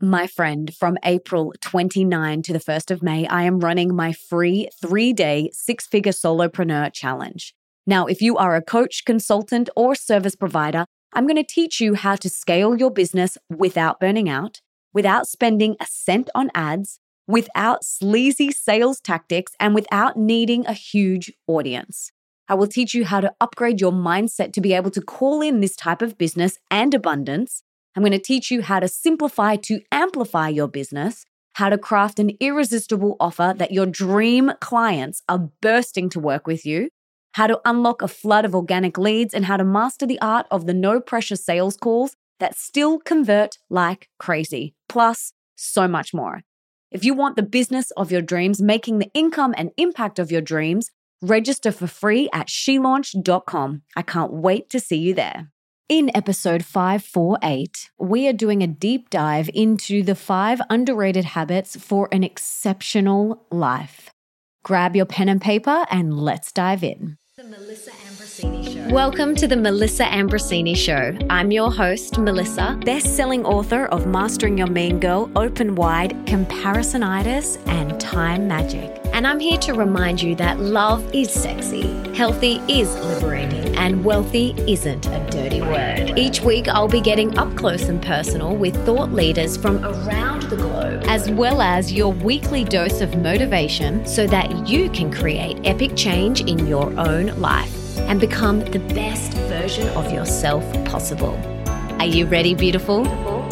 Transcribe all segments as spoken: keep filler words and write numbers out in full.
My friend, from April twenty-ninth to the first of May, I am running my free three-day six-figure solopreneur challenge. Now, if you are a coach, consultant, or service provider, I'm going to teach you how to scale your business without burning out, without spending a cent on ads, without sleazy sales tactics, and without needing a huge audience. I will teach you how to upgrade your mindset to be able to call in this type of business and abundance. I'm going to teach you how to simplify to amplify your business, how to craft an irresistible offer that your dream clients are bursting to work with you, how to unlock a flood of organic leads, and how to master the art of the no-pressure sales calls that still convert like crazy, plus so much more. If you want the business of your dreams, making the income and impact of your dreams, register for free at she launch dot com. I can't wait to see you there. In episode five forty-eight, we are doing a deep dive into the five underrated habits for an exceptional life. Grab your pen and paper and let's dive in. The Melissa Ambrosini Show. Welcome to the Melissa Ambrosini Show. I'm your host, Melissa, best-selling author of Mastering Your Mean Girl, Open Wide, Comparisonitis, and Time Magic. And I'm here to remind you that love is sexy, healthy is liberating, and wealthy isn't a dirty word. Each week, I'll be getting up close and personal with thought leaders from around the globe, as well as your weekly dose of motivation so that you can create epic change in your own life and become the best version of yourself possible. Are you ready, beautiful?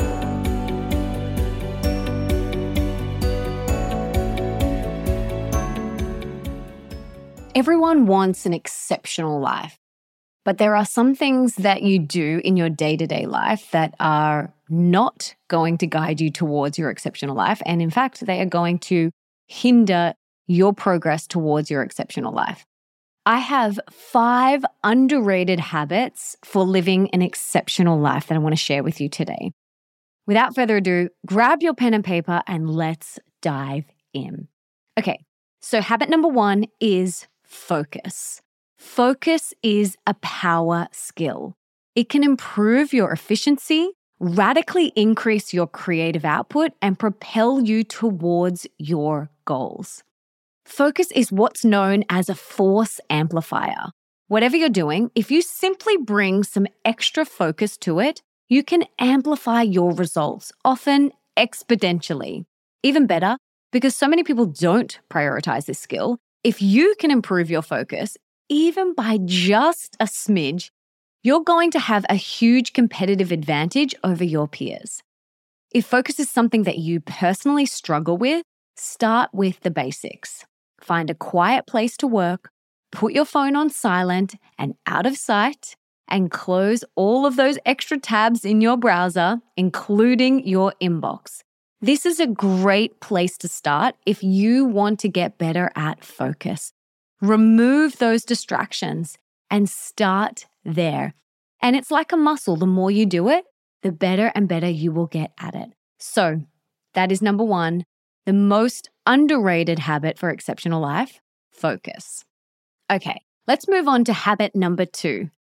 Everyone wants an exceptional life, but there are some things that you do in your day-to-day life that are not going to guide you towards your exceptional life. And in fact, they are going to hinder your progress towards your exceptional life. I have five underrated habits for living an exceptional life that I want to share with you today. Without further ado, grab your pen and paper and let's dive in. Okay, so habit number one is focus. Focus is a power skill. It can improve your efficiency, radically increase your creative output, and propel you towards your goals. Focus is what's known as a force amplifier. Whatever you're doing, if you simply bring some extra focus to it, you can amplify your results, often exponentially. Even better, because so many people don't prioritize this skill, if you can improve your focus, even by just a smidge, you're going to have a huge competitive advantage over your peers. If focus is something that you personally struggle with, start with the basics. Find a quiet place to work, put your phone on silent and out of sight, and close all of those extra tabs in your browser, including your inbox. This is a great place to start if you want to get better at focus. Remove those distractions and start there. And it's like a muscle. The more you do it, the better and better you will get at it. So that is number one, the most underrated habit for exceptional life, focus. Okay, let's move on to habit number two,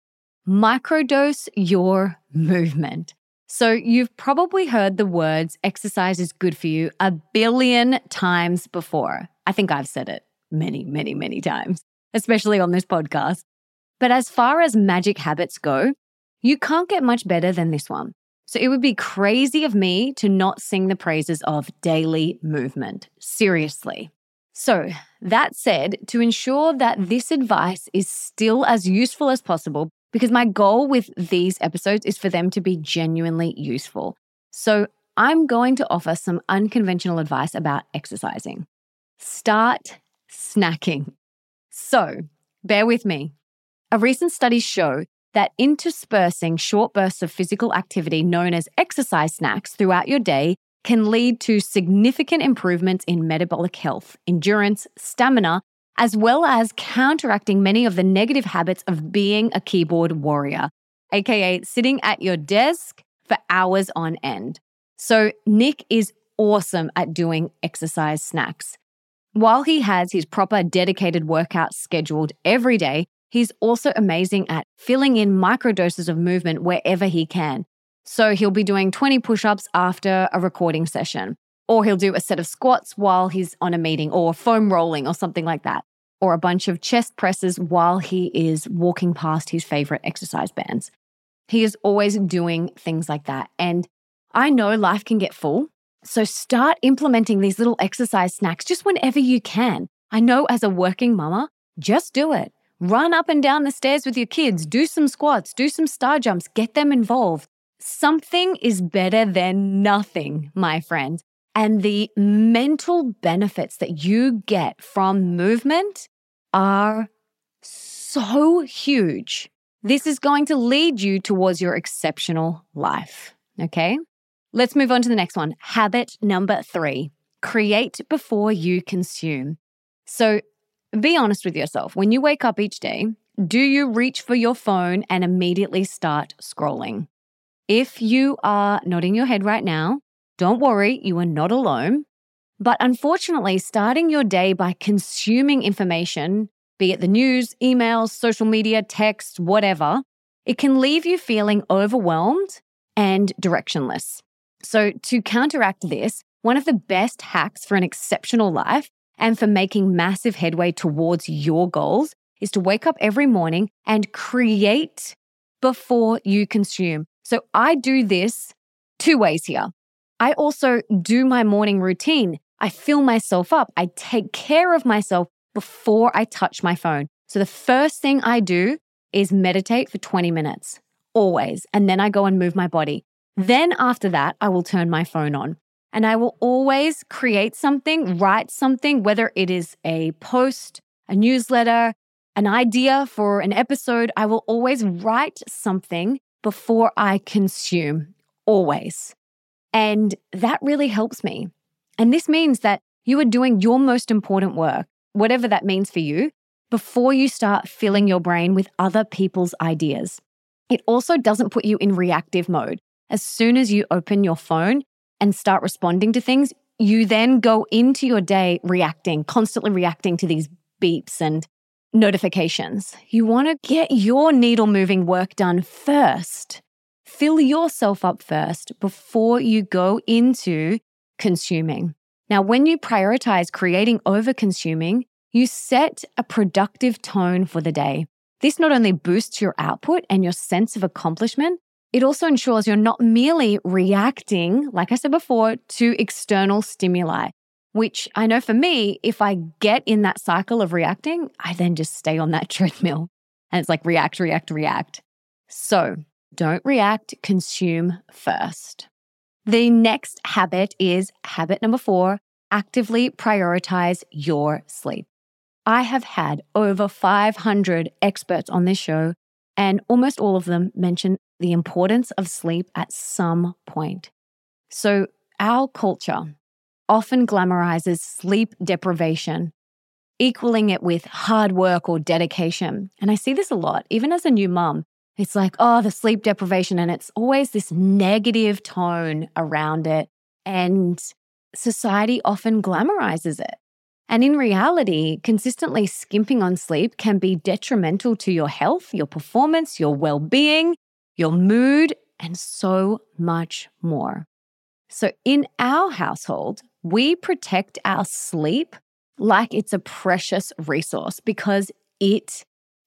microdose your movement. So you've probably heard the words exercise is good for you a billion times before. I think I've said it many, many, many times, especially on this podcast. But as far as magic habits go, you can't get much better than this one. So it would be crazy of me to not sing the praises of daily movement. Seriously. So that said, to ensure that this advice is still as useful as possible, because my goal with these episodes is for them to be genuinely useful. So I'm going to offer some unconventional advice about exercising. Start snacking. So bear with me. A recent study show that interspersing short bursts of physical activity known as exercise snacks throughout your day can lead to significant improvements in metabolic health, endurance, stamina, as well as counteracting many of the negative habits of being a keyboard warrior, aka sitting at your desk for hours on end. So Nick is awesome at doing exercise snacks. While he has his proper dedicated workouts scheduled every day, he's also amazing at filling in microdoses of movement wherever he can. So he'll be doing twenty push-ups after a recording session, or he'll do a set of squats while he's on a meeting, or foam rolling or something like that, or a bunch of chest presses while he is walking past his favorite exercise bands. He is always doing things like that. And I know life can get full, so start implementing these little exercise snacks just whenever you can. I know as a working mama, just do it. Run up and down the stairs with your kids, do some squats, do some star jumps, get them involved. Something is better than nothing, my friend. And the mental benefits that you get from movement are so huge. This is going to lead you towards your exceptional life, okay? Let's move on to the next one. Habit number three, create before you consume. So be honest with yourself. When you wake up each day, do you reach for your phone and immediately start scrolling? If you are nodding your head right now, don't worry, you are not alone. But unfortunately, starting your day by consuming information, be it the news, emails, social media, text, whatever, it can leave you feeling overwhelmed and directionless. So to counteract this, one of the best hacks for an exceptional life and for making massive headway towards your goals is to wake up every morning and create before you consume. So I do this two ways here. I also do my morning routine. I fill myself up. I take care of myself before I touch my phone. So the first thing I do is meditate for twenty minutes, always. And then I go and move my body. Then after that, I will turn my phone on. And I will always create something, write something, whether it is a post, a newsletter, an idea for an episode. I will always write something before I consume, always. And that really helps me. And this means that you are doing your most important work, whatever that means for you, before you start filling your brain with other people's ideas. It also doesn't put you in reactive mode. As soon as you open your phone and start responding to things, you then go into your day reacting, constantly reacting to these beeps and notifications. You want to get your needle moving work done first. Fill yourself up first before you go into consuming. Now, when you prioritize creating over consuming, you set a productive tone for the day. This not only boosts your output and your sense of accomplishment, it also ensures you're not merely reacting, like I said before, to external stimuli, which I know for me, if I get in that cycle of reacting, I then just stay on that treadmill. And it's like react, react, react. So don't react, consume first. The next habit is habit number four, actively prioritize your sleep. I have had over five hundred experts on this show, and almost all of them mention the importance of sleep at some point. So our culture often glamorizes sleep deprivation, equaling it with hard work or dedication. And I see this a lot, even as a new mum. It's like, oh, the sleep deprivation, and it's always this negative tone around it. And society often glamorizes it. And in reality, consistently skimping on sleep can be detrimental to your health, your performance, your well-being, your mood, and so much more. So in our household, we protect our sleep like it's a precious resource because it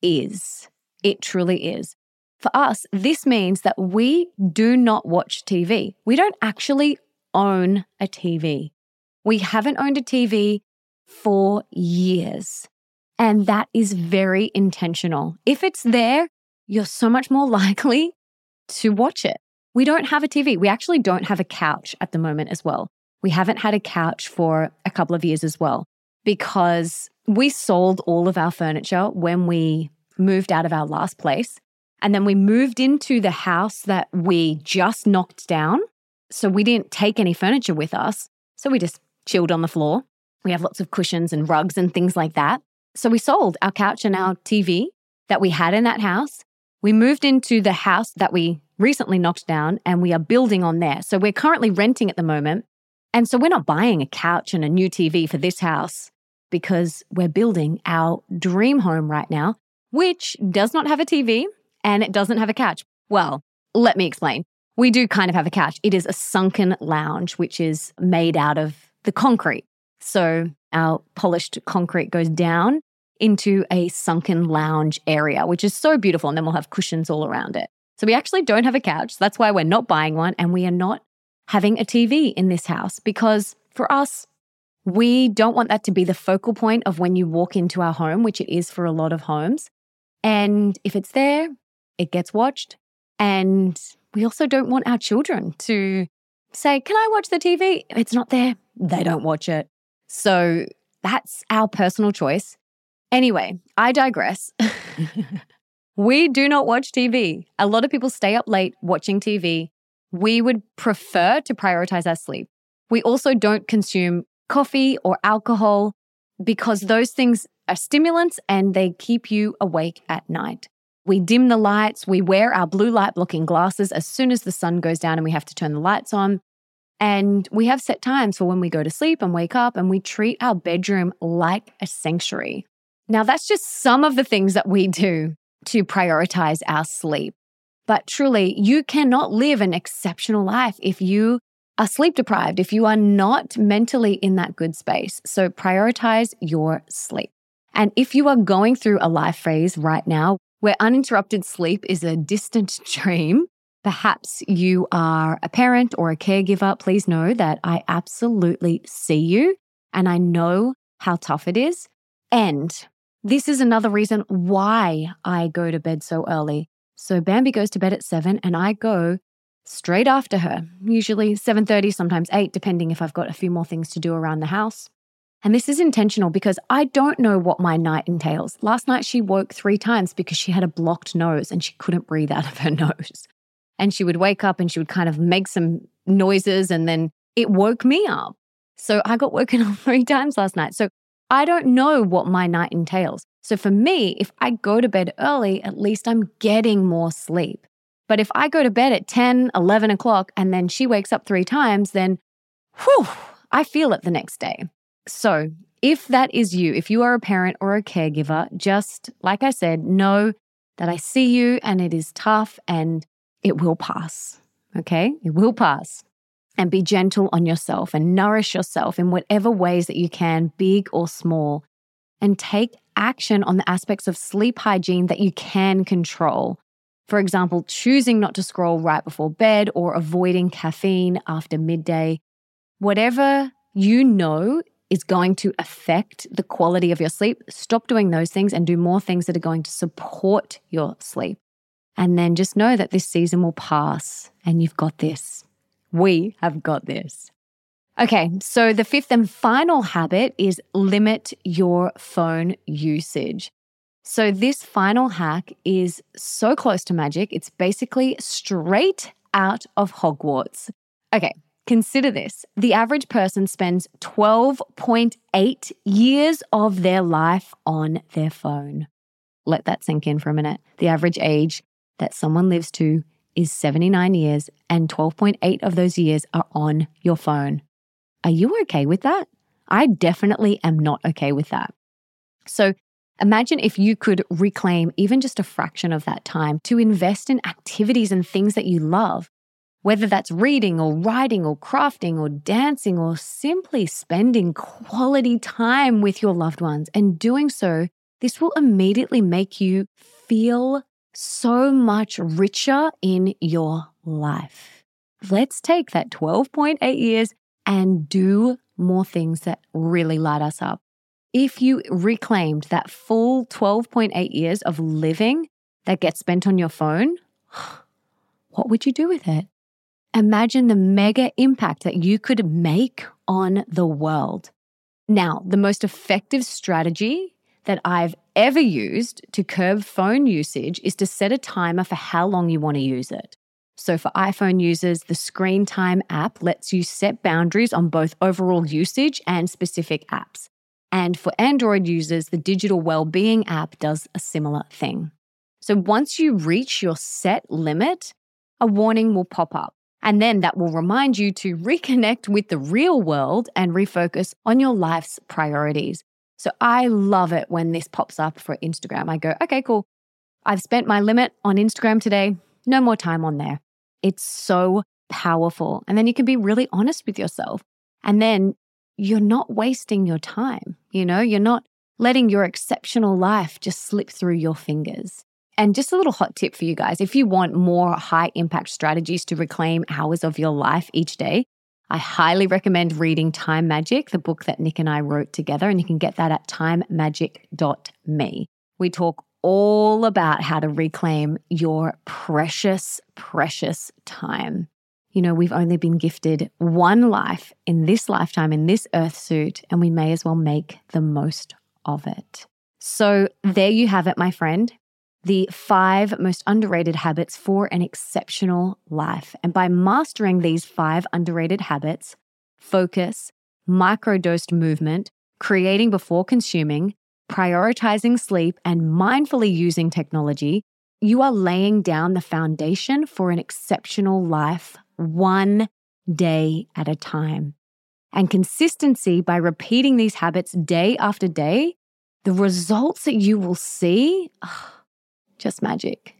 is. It truly is. For us, this means that we do not watch T V. We don't actually own a T V. We haven't owned a T V for years. And that is very intentional. If it's there, you're so much more likely to watch it. We don't have a T V. We actually don't have a couch at the moment as well. We haven't had a couch for a couple of years as well because we sold all of our furniture when we moved out of our last place. And then we moved into the house that we just knocked down. So we didn't take any furniture with us. So we just chilled on the floor. We have lots of cushions and rugs and things like that. So we sold our couch and our T V that we had in that house. We moved into the house that we recently knocked down and we are building on there. So we're currently renting at the moment. And so we're not buying a couch and a new T V for this house because we're building our dream home right now, which does not have a T V and it doesn't have a couch. Well, let me explain. we do kind of have a couch. It is a sunken lounge, which is made out of the concrete. So our polished concrete goes down into a sunken lounge area, which is so beautiful. And then we'll have cushions all around it. So we actually don't have a couch. That's why we're not buying one. And we are not having a T V in this house because for us, we don't want that to be the focal point of when you walk into our home, which it is for a lot of homes. And if it's there, it gets watched. And we also don't want our children to say, can I watch the T V? If it's not there, they don't watch it. So that's our personal choice. Anyway, I digress. We do not watch T V. A lot of people stay up late watching T V. We would prefer to prioritize our sleep. We also don't consume coffee or alcohol because those things are stimulants and they keep you awake at night. We dim the lights. We wear our blue light blocking glasses as soon as the sun goes down and we have to turn the lights on. And we have set times for when we go to sleep and wake up, and we treat our bedroom like a sanctuary. Now, that's just some of the things that we do to prioritize our sleep. But truly, you cannot live an exceptional life if you are sleep deprived, if you are not mentally in that good space. So prioritize your sleep. And if you are going through a life phase right now where uninterrupted sleep is a distant dream, perhaps you are a parent or a caregiver, please know that I absolutely see you and I know how tough it is. And this is another reason why I go to bed so early. So Bambi goes to bed at seven and I go straight after her, usually seven thirty, sometimes eight, depending if I've got a few more things to do around the house. And this is intentional because I don't know what my night entails. Last night she woke three times because she had a blocked nose and she couldn't breathe out of her nose. And she would wake up and she would kind of make some noises and then it woke me up. So I got woken up three times last night. So I don't know what my night entails. So for me, if I go to bed early, at least I'm getting more sleep. But if I go to bed at ten, eleven o'clock and then she wakes up three times, then whew, I feel it the next day. So if that is you, if you are a parent or a caregiver, just like I said, know that I see you and it is tough and it will pass, okay? It will pass. And be gentle on yourself and nourish yourself in whatever ways that you can, big or small, and take action on the aspects of sleep hygiene that you can control. For example, choosing not to scroll right before bed or avoiding caffeine after midday. Whatever you know is going to affect the quality of your sleep, stop doing those things and do more things that are going to support your sleep. And then just know that this season will pass and you've got this. We have got this. Okay, so the fifth and final habit is limit your phone usage. So this final hack is so close to magic, it's basically straight out of Hogwarts. Okay, consider this. The average person spends twelve point eight years of their life on their phone. Let that sink in for a minute. The average age that someone lives to is seventy-nine years, and twelve point eight of those years are on your phone. Are you okay with that? I definitely am not okay with that. So imagine if you could reclaim even just a fraction of that time to invest in activities and things that you love, whether that's reading or writing or crafting or dancing or simply spending quality time with your loved ones. And doing so, this will immediately make you feel so much richer in your life. Let's take that twelve point eight years and do more things that really light us up. If you reclaimed that full twelve point eight years of living that gets spent on your phone, what would you do with it? Imagine the mega impact that you could make on the world. Now, the most effective strategy that I've ever used to curb phone usage is to set a timer for how long you want to use it. So for iPhone users, the Screen Time app lets you set boundaries on both overall usage and specific apps. And for Android users, the Digital Wellbeing app does a similar thing. So once you reach your set limit, a warning will pop up. And then that will remind you to reconnect with the real world and refocus on your life's priorities. So I love it when this pops up for Instagram. I go, okay, cool. I've spent my limit on Instagram today. No more time on there. It's so powerful. And then you can be really honest with yourself. And then you're not wasting your time. You know, you're not letting your exceptional life just slip through your fingers. And just a little hot tip for you guys, if you want more high impact strategies to reclaim hours of your life each day, I highly recommend reading Time Magic, the book that Nick and I wrote together, and you can get that at time magic dot me. We talk all about how to reclaim your precious, precious time. You know, we've only been gifted one life in this lifetime, in this earth suit, and we may as well make the most of it. So there you have it, my friend. The five most underrated habits for an exceptional life. And by mastering these five underrated habits, focus, microdosed movement, creating before consuming, prioritizing sleep, and mindfully using technology, you are laying down the foundation for an exceptional life one day at a time. And consistency, by repeating these habits day after day, the results that you will see, oh, just magic,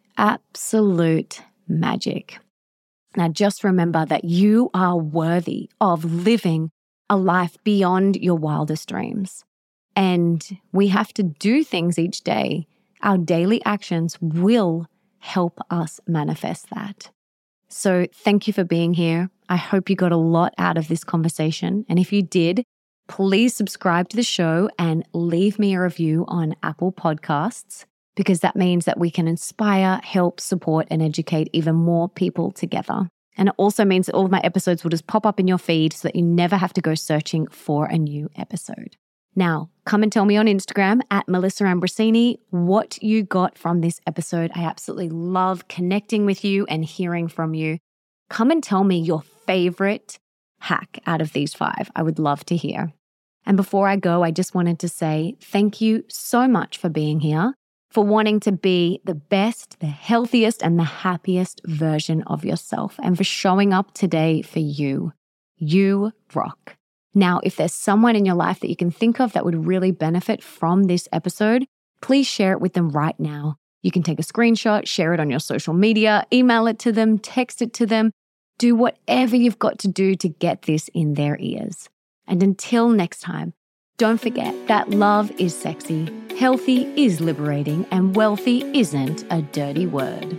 absolute magic. Now, just remember that you are worthy of living a life beyond your wildest dreams. And we have to do things each day. Our daily actions will help us manifest that. So thank you for being here. I hope you got a lot out of this conversation. And if you did, please subscribe to the show and leave me a review on Apple Podcasts, because that means that we can inspire, help, support, and educate even more people together. And it also means that all of my episodes will just pop up in your feed so that you never have to go searching for a new episode. Now, come and tell me on Instagram at Melissa Ambrosini what you got from this episode. I absolutely love connecting with you and hearing from you. Come and tell me your favorite hack out of these five. I would love to hear. And before I go, I just wanted to say thank you so much for being here, for wanting to be the best, the healthiest, and the happiest version of yourself, and for showing up today for you. You rock. Now, if there's someone in your life that you can think of that would really benefit from this episode, please share it with them right now. You can take a screenshot, share it on your social media, email it to them, text it to them. Do whatever you've got to do to get this in their ears. And until next time, don't forget that love is sexy, healthy is liberating, and wealthy isn't a dirty word.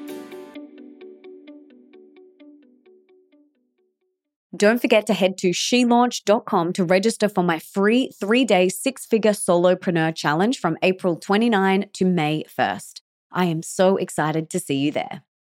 Don't forget to head to she launch dot com to register for my free three-day six-figure solopreneur challenge from April twenty-ninth to May first. I am so excited to see you there.